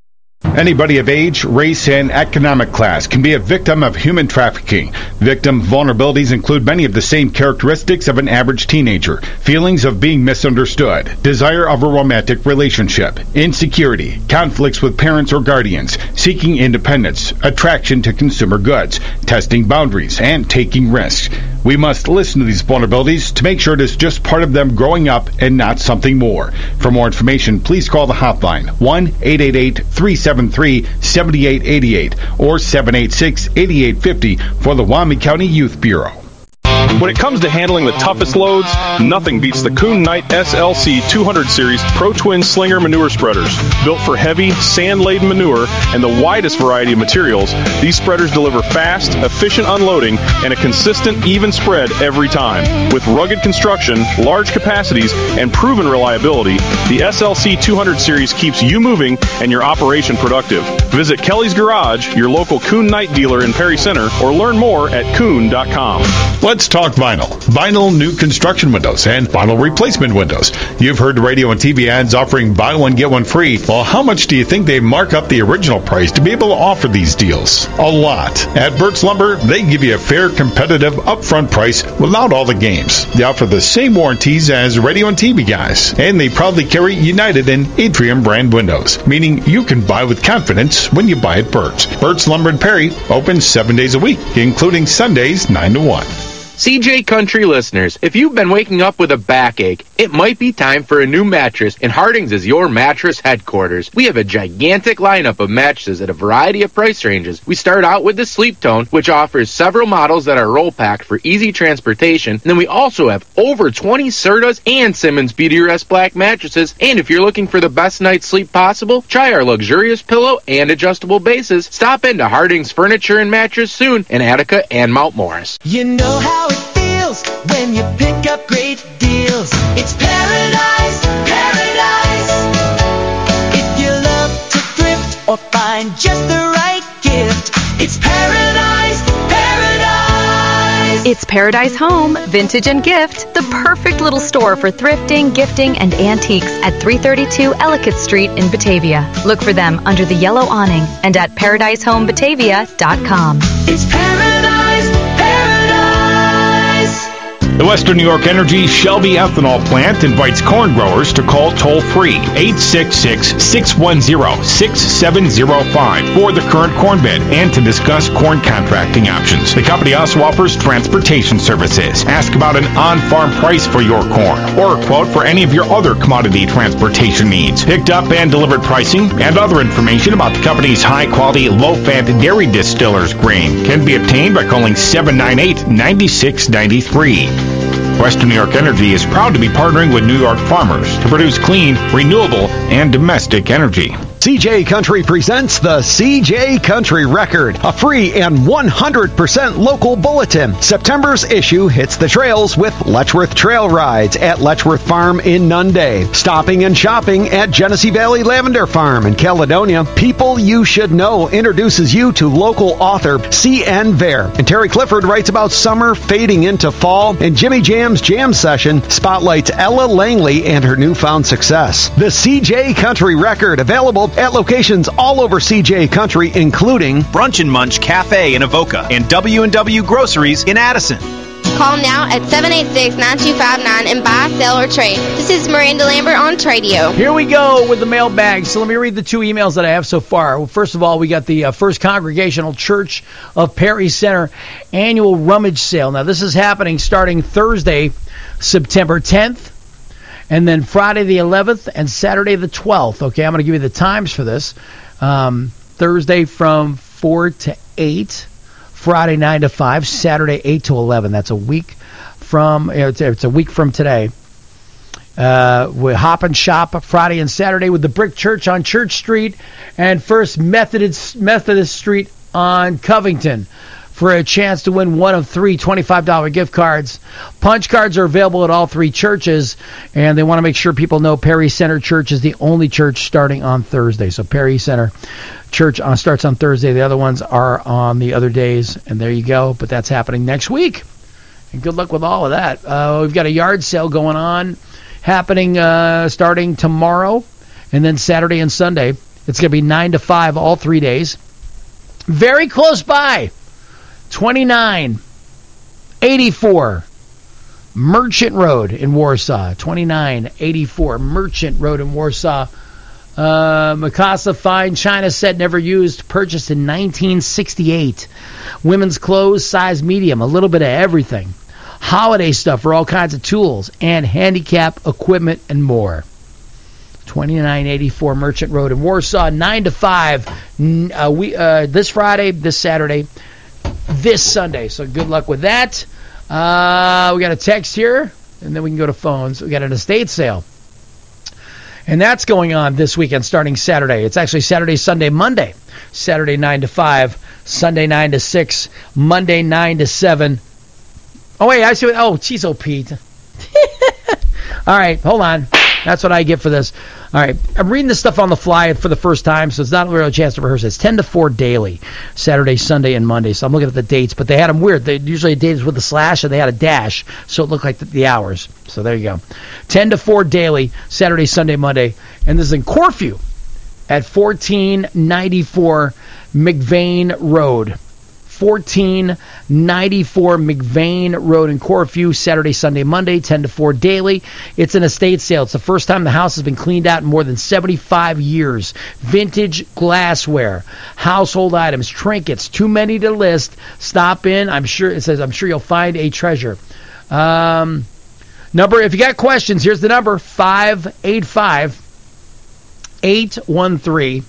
Anybody of age, race, and economic class can be a victim of human trafficking. Victim vulnerabilities include many of the same characteristics of an average teenager: feelings of being misunderstood, desire of a romantic relationship, insecurity, conflicts with parents or guardians, seeking independence, attraction to consumer goods, testing boundaries, and taking risks. We must listen to these vulnerabilities to make sure it is just part of them growing up and not something more. For more information, please call the hotline one eight eight eight, three seven three, seven eight eight eight or seven eight six, eight eight five zero for the Wyoming County Youth Bureau. When it comes to handling the toughest loads, nothing beats the Kuhn Knight S L C two hundred Series Pro Twin Slinger Manure Spreaders. Built for heavy, sand-laden manure and the widest variety of materials, these spreaders deliver fast, efficient unloading and a consistent, even spread every time. With rugged construction, large capacities, and proven reliability, the S L C two hundred Series keeps you moving and your operation productive. Visit Kelly's Garage, your local Kuhn Knight dealer in Perry Center, or learn more at kuhn dot com. Let's talk vinyl. Vinyl new construction windows and vinyl replacement windows. You've heard radio and T V ads offering buy one, get one free. Well, how much do you think they mark up the original price to be able to offer these deals? A lot. At Burt's Lumber, they give you a fair, competitive, upfront price without all the games. They offer the same warranties as radio and T V guys. And they proudly carry United and Atrium brand windows, meaning you can buy with confidence when you buy at Burt's. Burt's Lumber and Perry open seven days a week, including Sundays nine to one. C J Country listeners, if you've been waking up with a backache, it might be time for a new mattress, and Harding's is your mattress headquarters. We have a gigantic lineup of mattresses at a variety of price ranges. We start out with the Sleep Tone, which offers several models that are roll-packed for easy transportation. And then we also have over twenty Sertas and Simmons Beautyrest Black mattresses. And if you're looking for the best night's sleep possible, try our luxurious pillow and adjustable bases. Stop into Harding's Furniture and Mattress soon in Attica and Mount Morris. You know how it feels when you pick up great deals. It's paradise, paradise. If you love to thrift or find just the right gift, it's paradise, paradise. It's Paradise Home, Vintage and Gift, the perfect little store for thrifting, gifting, and antiques at three thirty-two Ellicott Street in Batavia. Look for them under the yellow awning and at paradise home batavia dot com. It's paradise, paradise. The Western New York Energy Shelby Ethanol Plant invites corn growers to call toll-free eight six six, six one zero, six seven zero five for the current corn bid and to discuss corn contracting options. The company also offers transportation services. Ask about an on-farm price for your corn or a quote for any of your other commodity transportation needs. Picked up and delivered pricing and other information about the company's high-quality, low-fat dairy distillers grain can be obtained by calling seven nine eight, nine six nine three. Western New York Energy is proud to be partnering with New York farmers to produce clean, renewable, and domestic energy. C J Country presents the C J Country Record, a free and one hundred percent local bulletin. September's issue hits the trails with Letchworth Trail Rides at Letchworth Farm in Nunde, stopping and shopping at Genesee Valley Lavender Farm in Caledonia. People You Should Know introduces you to local author C N Vare. And Terry Clifford writes about summer fading into fall, and Jimmy Jam's Jam Session spotlights Ella Langley and her newfound success. The C J Country Record, available at locations all over C J Country, including Brunch and Munch Cafe in Avoca and W and W Groceries in Addison. Call now at seven eight six, nine two five nine and buy, sell, or trade. This is Miranda Lambert on Tradio. Here we go with the mailbag. So let me read the two emails that I have so far. Well, first of all, we got the uh, First Congregational Church of Perry Center annual rummage sale. Now, this is happening starting Thursday, September tenth. And then Friday the eleventh and Saturday the twelfth. Okay, I'm going to give you the times for this. Um, Thursday from four to eight. Friday nine to five. Saturday eight to eleven. That's a week from, it's a week from today. Uh, we hop and shop Friday and Saturday with the Brick Church on Church Street and First Methodist, Methodist Street on Covington, for a chance to win one of three twenty-five dollars gift cards. Punch cards are available at all three churches, and they want to make sure people know Perry Center Church is the only church starting on Thursday. So Perry Center Church uh, starts on Thursday. The other ones are on the other days, and there you go. But that's happening next week. And good luck with all of that. Uh, we've got a yard sale going on, happening uh, starting tomorrow, and then Saturday and Sunday. It's going to be nine to five all three days. Very close by. twenty-nine eighty-four Merchant Road in Warsaw. twenty-nine eighty-four Merchant Road in Warsaw. Uh, Mikasa fine china set, never used, purchased in nineteen sixty-eight. Women's clothes, size medium, a little bit of everything. Holiday stuff for all kinds of tools and handicap equipment and more. twenty-nine eighty-four Merchant Road in Warsaw, nine to five. Uh, we uh, this Friday, this Saturday, this Sunday. So good luck with that. Uh, we got a text here, and then we can go to phones. We got an estate sale. And that's going on this weekend starting Saturday. It's actually Saturday, Sunday, Monday. Saturday nine to five, Sunday nine to six, Monday nine to seven. Oh, wait, I see what... Oh, geez, oh, Pete. All right, hold on. That's what I get for this. All right, I'm reading this stuff on the fly for the first time, so it's not really a chance to rehearse. It's ten to four daily, Saturday, Sunday, and Monday. So I'm looking at the dates, but they had them weird. They usually dated with a slash, and they had a dash, so it looked like the, the hours. So there you go. ten to four daily, Saturday, Sunday, Monday. And this is in Corfu at fourteen ninety-four McVeigh Road. fourteen ninety-four McVeigh Road in Corfu, Saturday, Sunday, Monday, ten to four daily. It's an estate sale. It's the first time the house has been cleaned out in more than seventy-five years. Vintage glassware, household items, trinkets, too many to list. Stop in. I'm sure it says, I'm sure you'll find a treasure. Um, number, if you got questions, here's the number, five eight five, eight one three,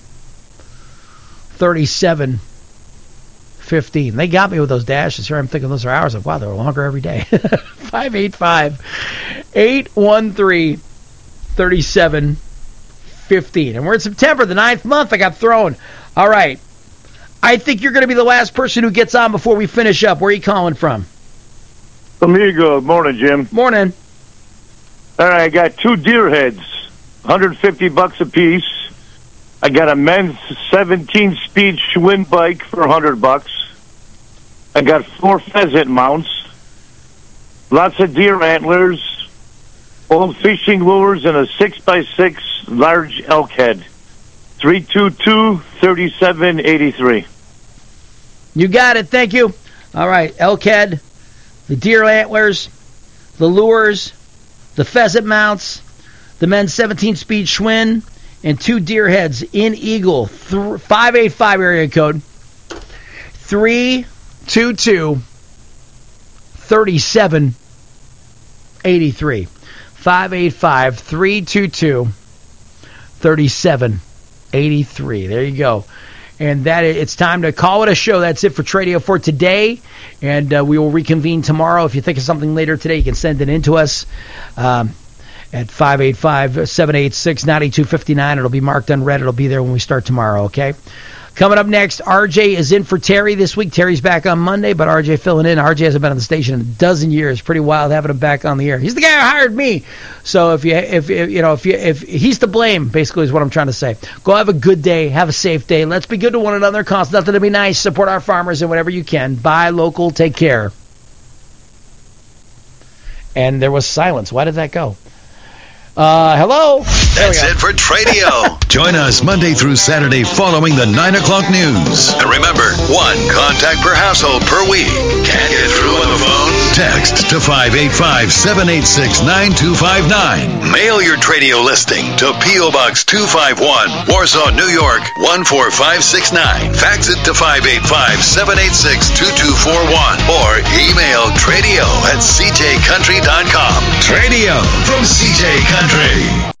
three seven fifteen. They got me with those dashes here. I'm thinking those are hours. Of, wow, they're longer every day. five eight five, eight one three, three seven fifteen. And we're in September, the ninth month. I got thrown. All right. I think you're going to be the last person who gets on before we finish up. Where are you calling from? Amigo. Morning, Jim. Morning. All right, I got two deer heads, one hundred fifty bucks a piece. I got a men's seventeen-speed Schwinn bike for one hundred bucks. I got four pheasant mounts, lots of deer antlers, old fishing lures, and a six by six large elk head. three two two, three seven eight three. You got it. Thank you. All right, elk head, the deer antlers, the lures, the pheasant mounts, the men's seventeen-speed Schwinn, and two deer heads in Eagle, five eight five area code, three two two, three seven eight three. five eight five, three two two, three seven eight three. There you go. And that it's time to call it a show. That's it for Tradio for today. And uh, we will reconvene tomorrow. If you think of something later today, you can send it in to us um, at five eight five, seven eight six, nine two five nine. It'll be marked unread. It'll be there when we start tomorrow, okay? Coming up next, R J is in for Terry this week. Terry's back on Monday, but R J filling in. R J hasn't been on the station in a dozen years. Pretty wild having him back on the air. He's the guy who hired me. So if you if, if you know if you if he's to blame, basically is what I'm trying to say. Go have a good day. Have a safe day. Let's be good to one another. Costs nothing to be nice. Support our farmers and whatever you can. Buy local. Take care. And there was silence. Why did that go? Uh, hello? That's it for Tradio. Join us Monday through Saturday following the nine o'clock news. And remember, one contact per household per week. Can't get through on the phone? Text to five eight five, seven eight six, nine two five nine. Mail your Tradio listing to P O. Box two five one, Warsaw, New York, one four five six nine. Fax it to five eight five, seven eight six, two two four one. Or email Tradio at c j country dot com. Tradio from C J Country.